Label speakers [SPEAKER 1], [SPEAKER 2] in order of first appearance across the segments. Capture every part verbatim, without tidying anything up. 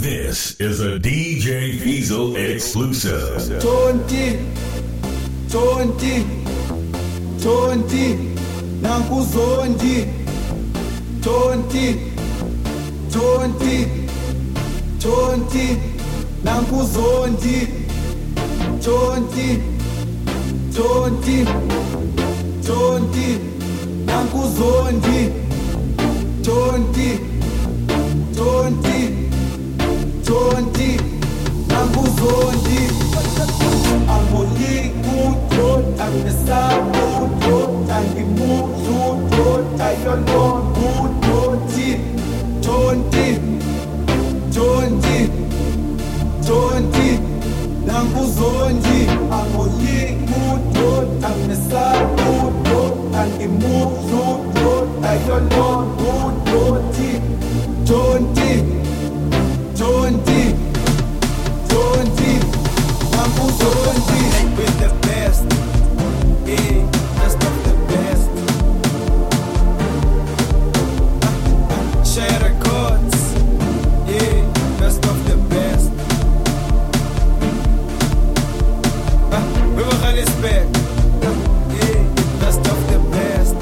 [SPEAKER 1] This is a D J Fiesel exclusive.
[SPEAKER 2] twenty, twenty, twenty, Nankuzondi, twenty, twenty, twenty, Nankuzondi, twenty, twenty, twenty, Nankuzondi, twenty, twenty. twenty, Nankuzondi, Amoliku, Angesabu, Angimutu, Ayolon, twenty, twenty, twenty, twenty, Nankuzondi, Amoliku, Angesabu, Angimutu, Ayolon, twenty, twenty. twenty, twenty, Nankuzondi, with the best, yeah, best of the best. Share records, yeah, best of the best. We will have respect, yeah, best of the best.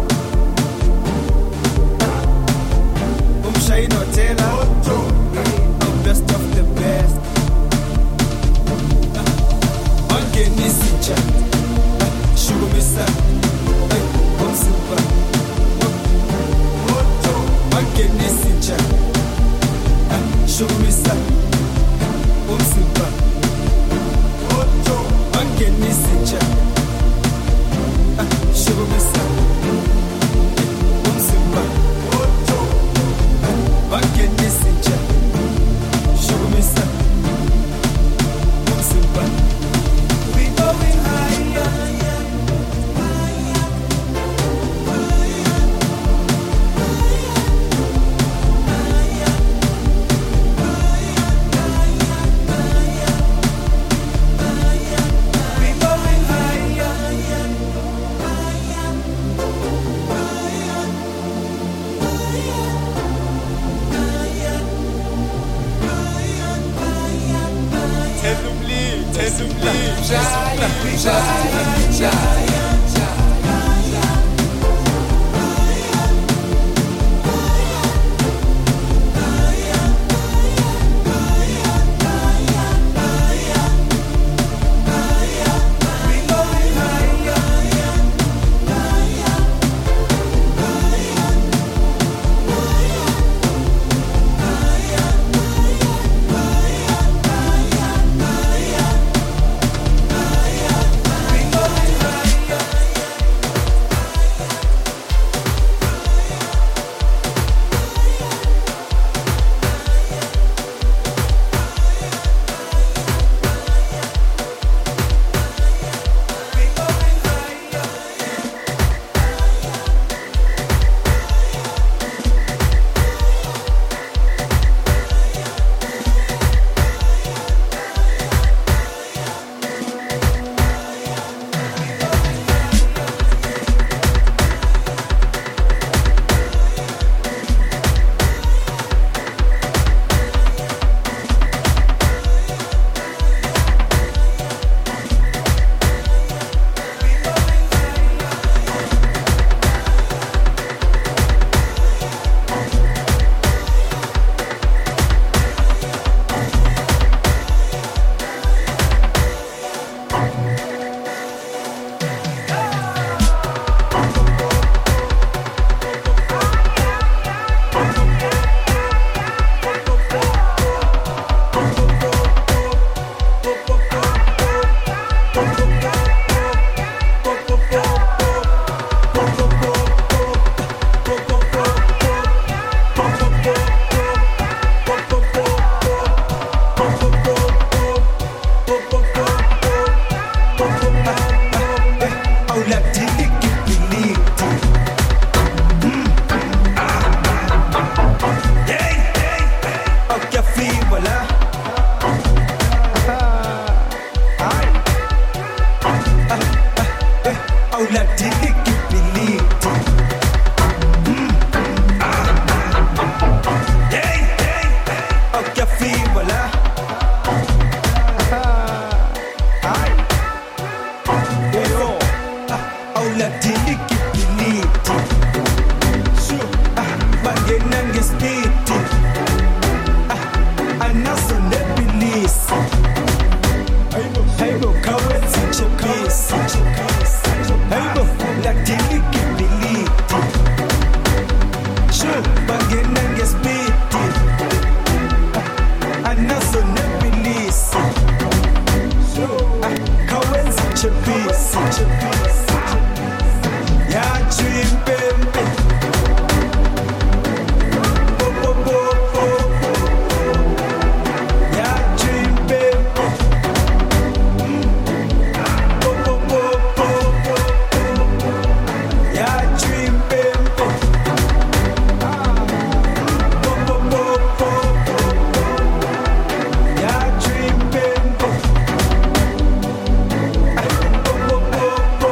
[SPEAKER 2] Um Shai Nutella. Best of the best. Ongeni sincha, shugumisa, omsipa. Ongeni sincha, shugumisa, omsipa. Ongeni sincha, shugumisa, omsipa. Ongeni sincha. We going higher. voilà. Hello, aula diliki piliti. Sure, bangena ngespiti. Anaso nebilisi. Haibo kawenzi chepisi. Haibo la diliki piliti. Sure, bangena ngespiti. Anaso nebilisi. Kawenzi chepisi. Ya dream baby. Bo bo bo bo. Ya dream baby. Bo bo bo bo. Ya dream baby. Bo bo bo bo. Ya dream baby. Bo bo bo bo.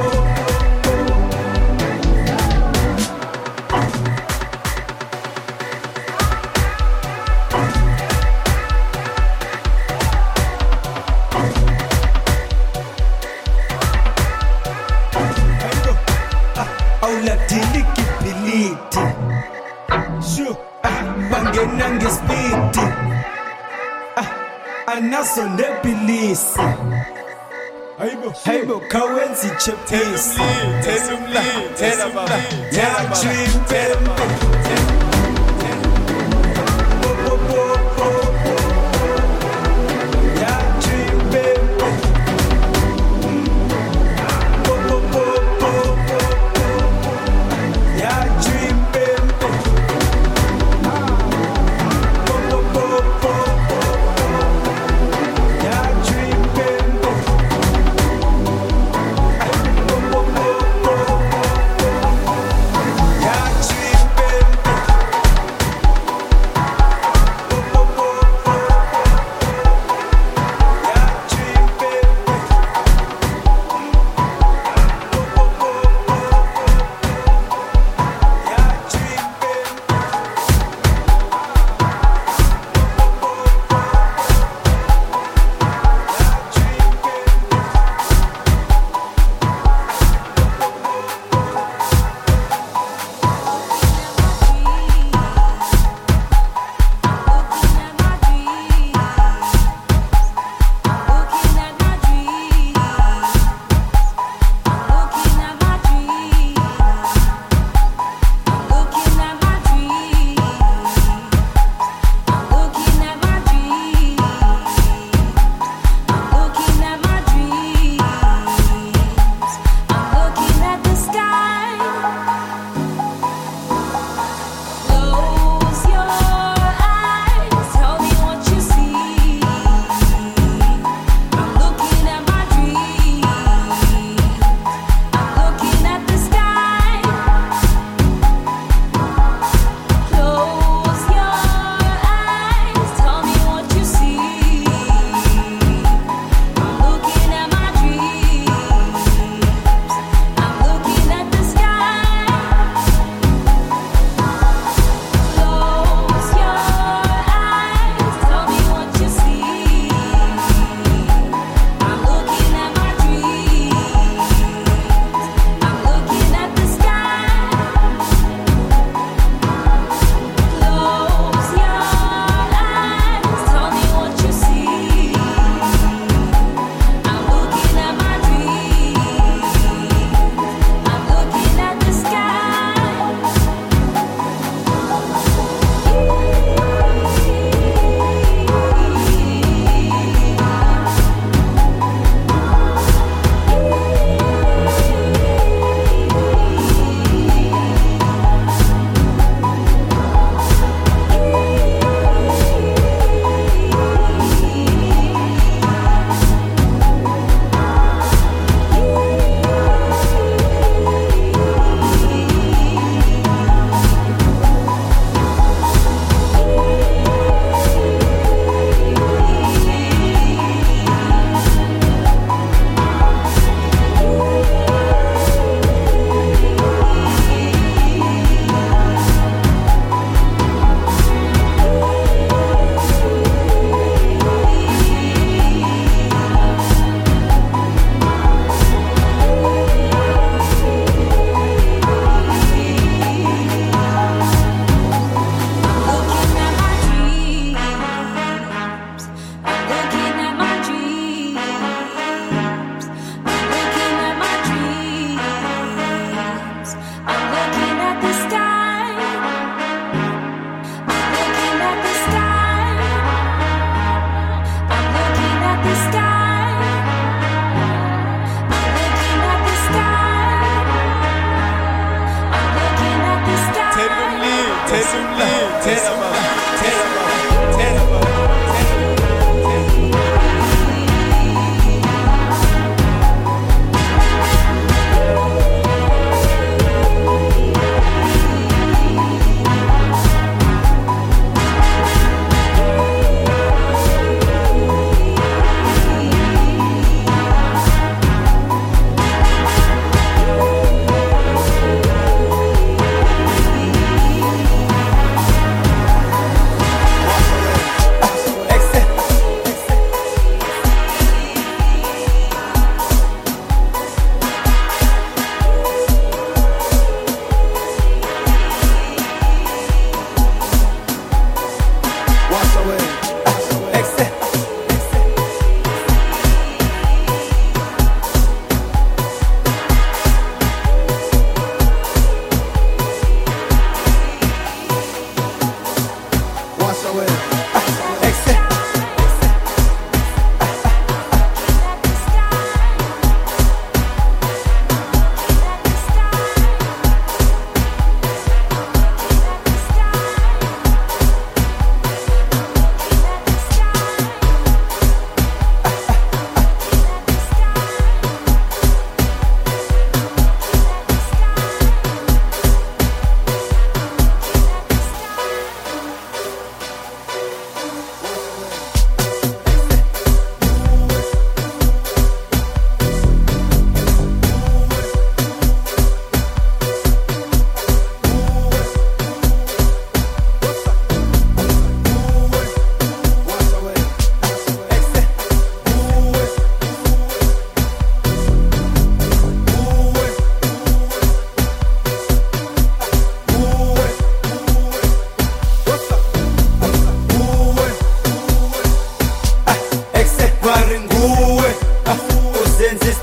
[SPEAKER 2] Aula diliki piliti. Shu, bangena ngespiti. Anaso nebilisi. Haibo kawenzi chepisi. Ya dream baby. Bo bo bo bo. Ya dream baby. Bo bo bo bo. Ya dream baby. Bo bo bo bo. Ya dream baby. Bo bo bo bo. Ya dream baby.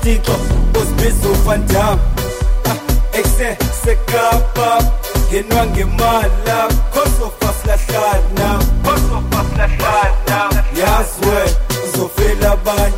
[SPEAKER 2] Tito, Osbizo Van Dam. Exe, Sekapa, Genwange Mala, Koso Fasla Shana, Koso Fasla Shana, Yaswe, Zofela Bany.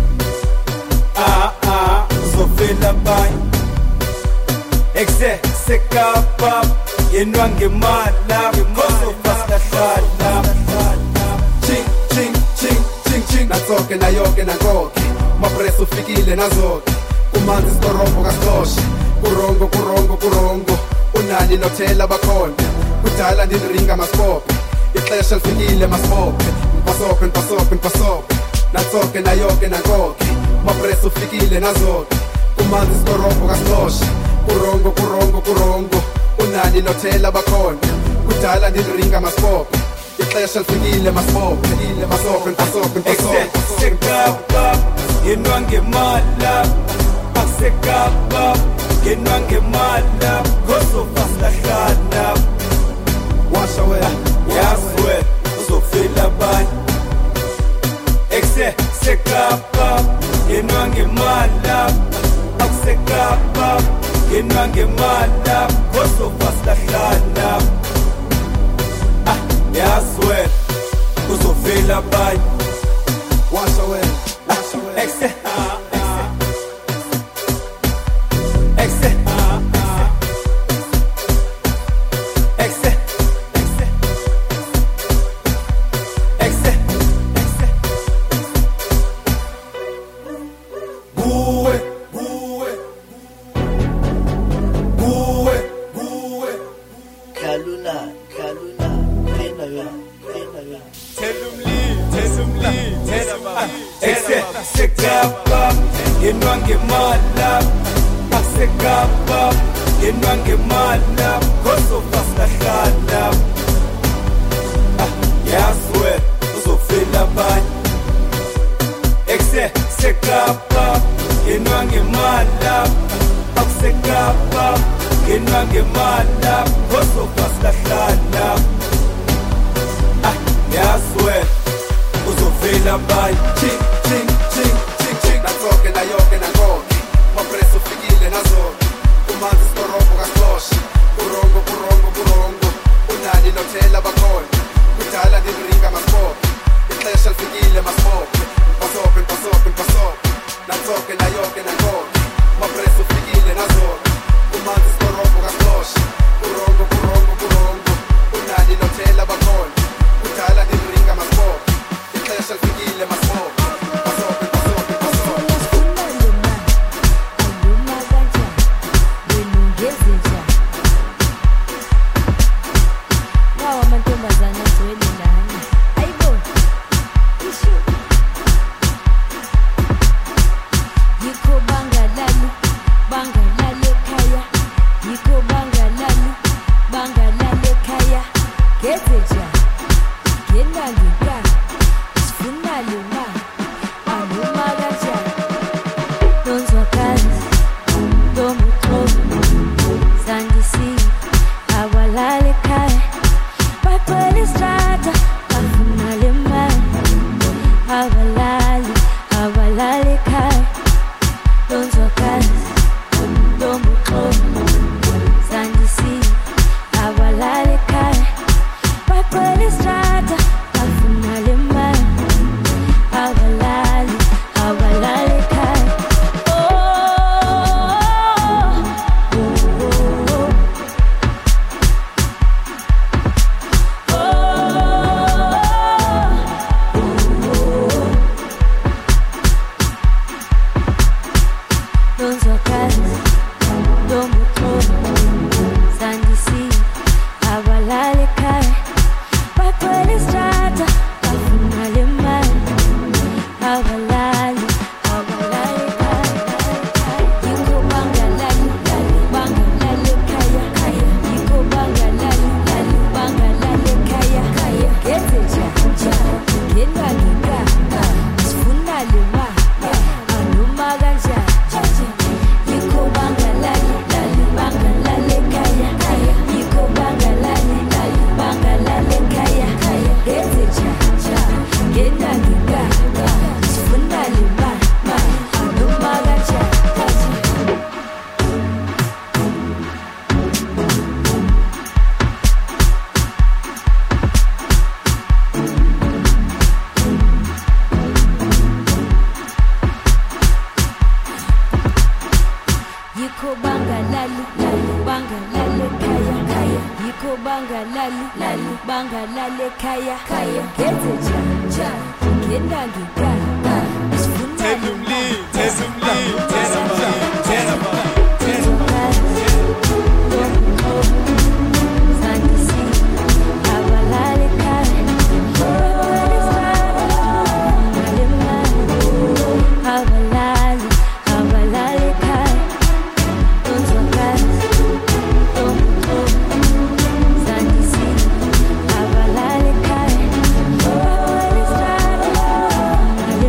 [SPEAKER 2] Ah ah, Zofela Bany. Exe, Sekapa, Genwange Mala, Koso Fasla Shana.
[SPEAKER 3] Ching, ching, ching, ching, ching. Natsoke na yoke na ngoke. Mapreso fikile nazoke. Kumanzi storombo kasloshe. Kurongo, kurongo, kurongo. Unani nothela bakhona. Kudala ndiringa maspope. Ixesha lifikile maspope. Mpasope, mpasope, mpasope. Natsoke na yoke na ngoke. Mapreso fikile nazoke. Kumanzi storombo kasloshe. Kurongo, kurongo, kurongo. Unani nothela bakhona. Kudala ndiringa maspope. Ixesha lifikile maspope. Mpasope, mpasope, mpasope.
[SPEAKER 2] Sekapa, Genwange Mala. Sekapa, Genwange Mala, Koso Fasla Shana.
[SPEAKER 3] Wash away,
[SPEAKER 2] Yaswe, Zofela Bany. Exe, Sekapa, Genwange Mala. Sekapa, Genwange Mala, Koso Fasla Shana. Yaswe, Zofela Bany.
[SPEAKER 3] wash away, wash away.
[SPEAKER 2] Exe, Sekapa, Genwange Mala. Sekapa, Genwange Mala, Koso Fasla Shana. Yaswe, Zofela Bany. Exe, Sekapa, Genwange Mala. Sekapa, Genwange Mala, Koso Fasla Shana. Yaswe, Zofela Bany.
[SPEAKER 3] Ching, ching, ching, ching, ching. Natsoke na yoke na ngoke. Mapreso fikile nazoke. Kumanzi storombo kasloshe. Kurongo, kurongo, kurongo. Unani nothela bakhona. Kudala ndiringa maspope. Ixesha lifikile maspope. Mpasope, mpasope, mpasope. Natsoke na yoke na ngoke. Mapreso fikile nazoke. Kumanzi storombo kasloshe. Kurongo, kurongo, kurongo. Unani nothela bakhona. Kudala ndiringa maspope. Ixesha lifikile maspope. Mpasope, mpasope, mpasope.
[SPEAKER 4] Get that, get that, it's fun, I live by, by, I know my lali lali banga lale kaya kaya yiko banga lali lali banga lale kaya kaya kete cha cha kenda ngika
[SPEAKER 2] Tezumli, tezumli, tezumli, tezumli,
[SPEAKER 4] Bye.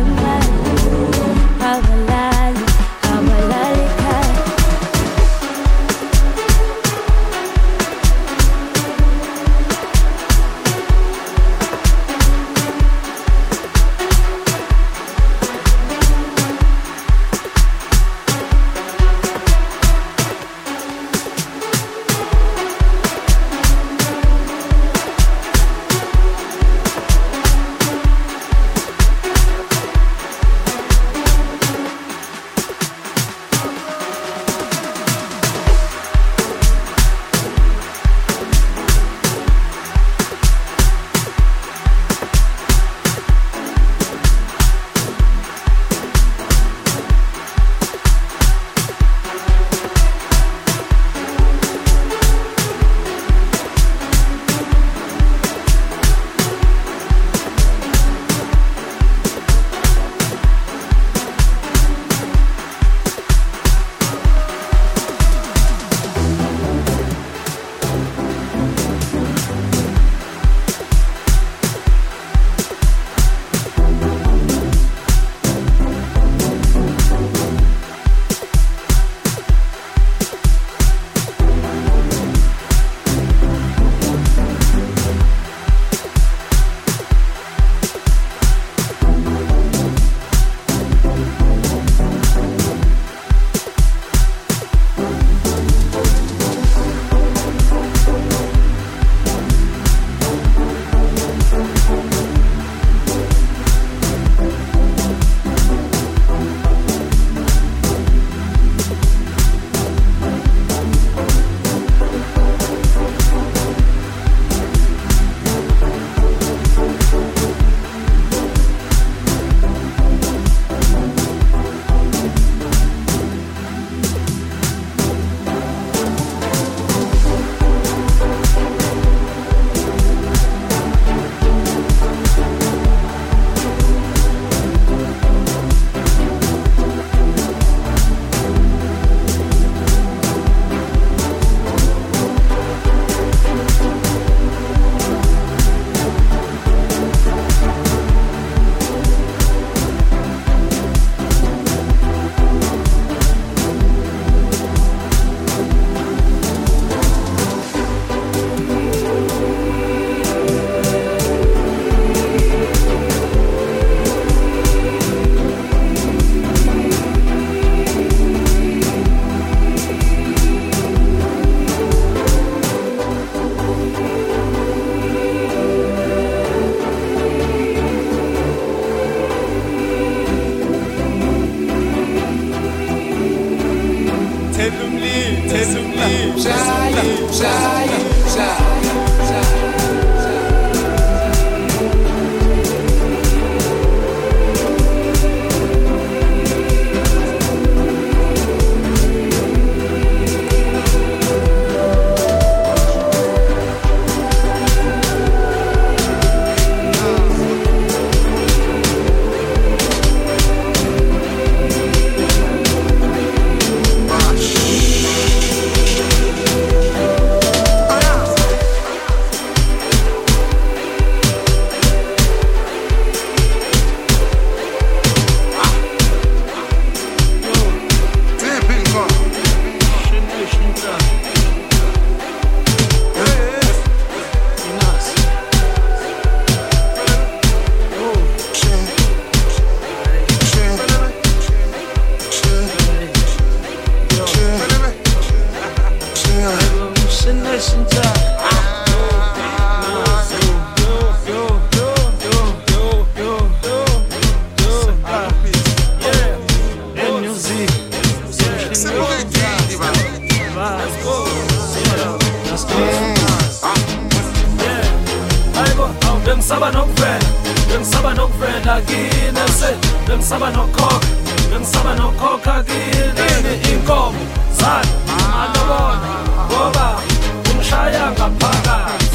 [SPEAKER 5] nokuvela kini se bengisaba nokhokha bengisaba nokhokha kini inkomo zani alobona ngoba ungishaya ngaphakathi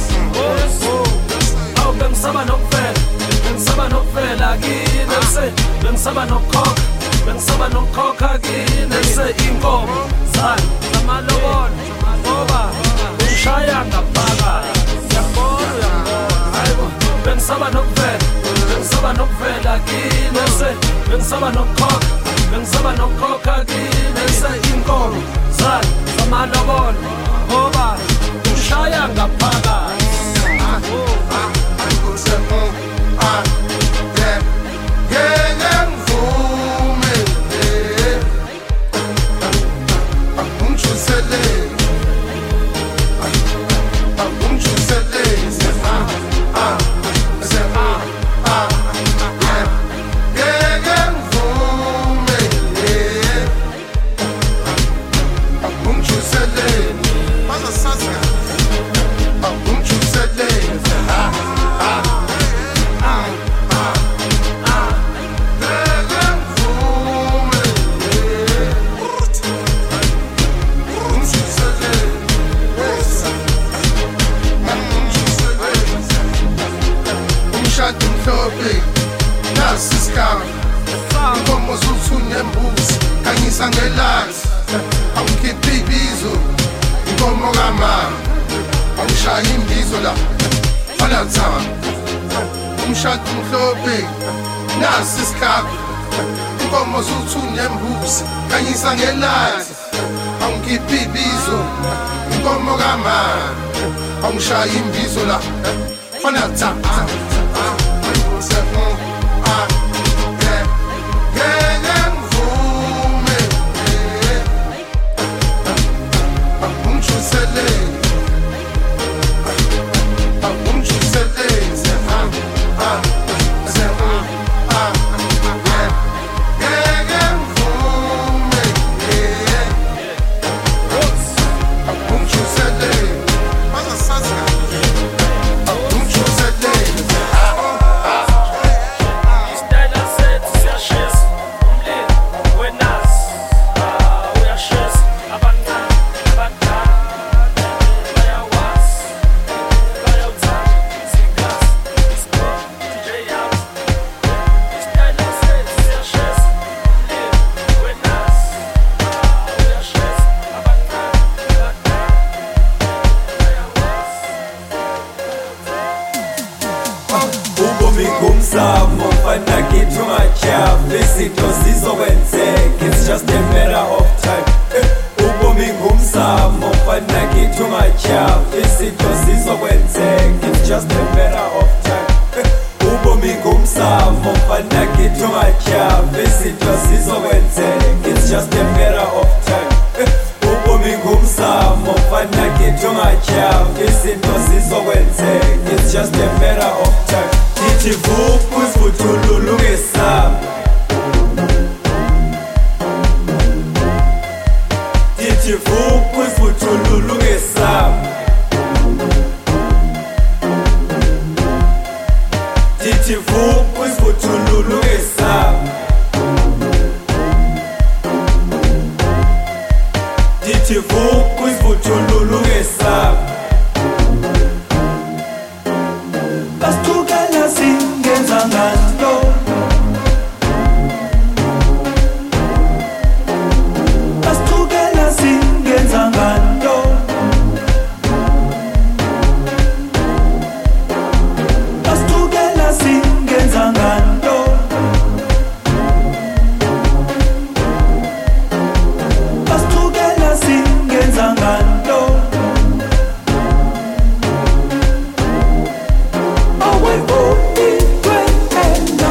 [SPEAKER 5] oh awu bengisaba nokuvela bengisaba nokuvela kini se bengisaba nokhokha bengisaba nokhokha kini se inkomo zani amalobona ngoba ungishaya ngaphakathi yabona yabona hayibo bengisaba nokuvela bengisaba nokuvela kini se bengisaba nokhokha bengisaba nokhokha kini se inkomo zani amalobona ngoba ungishaya ngaphakathi
[SPEAKER 6] Oh,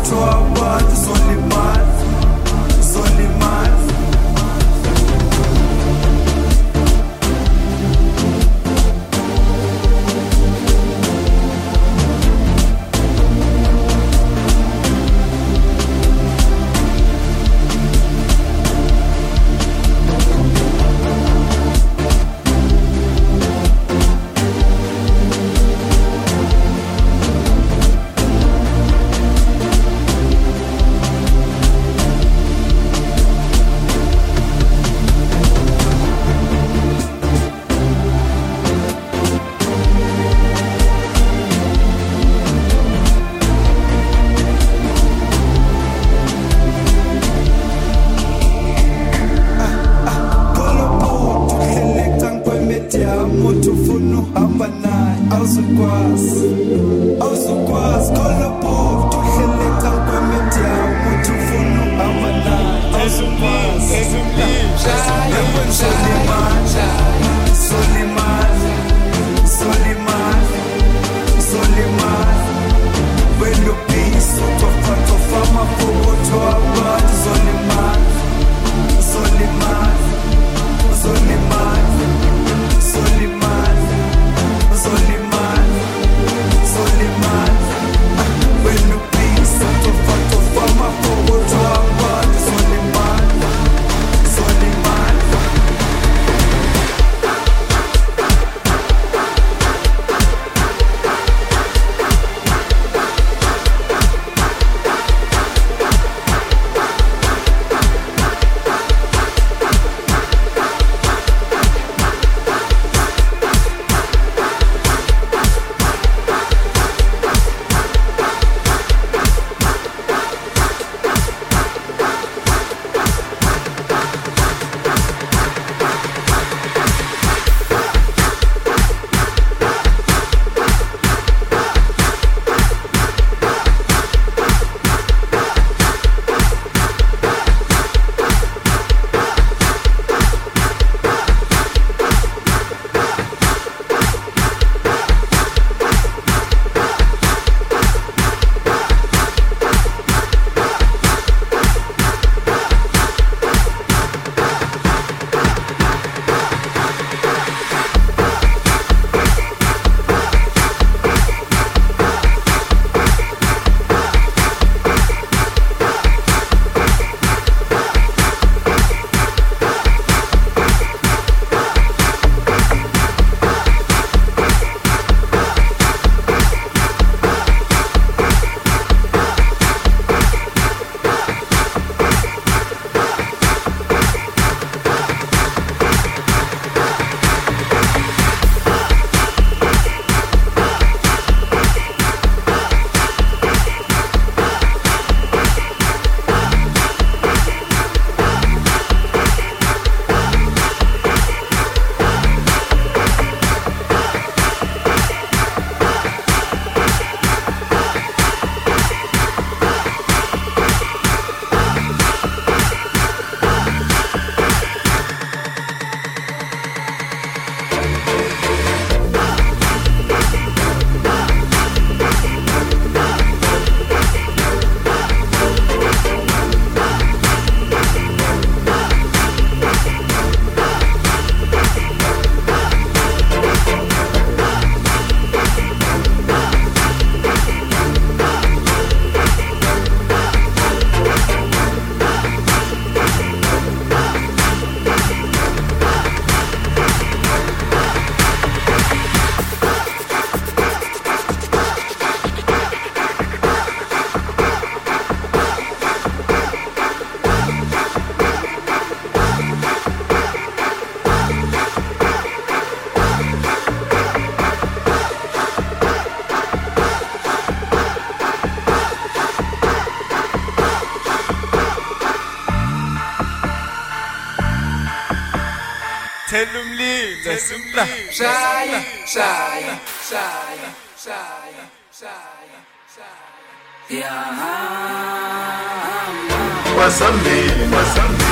[SPEAKER 6] mafutho abantu solimali solimali
[SPEAKER 2] Telumlilo simpla shaya shaya shaya shaya shaya shaya ya
[SPEAKER 1] Wasambi wasambi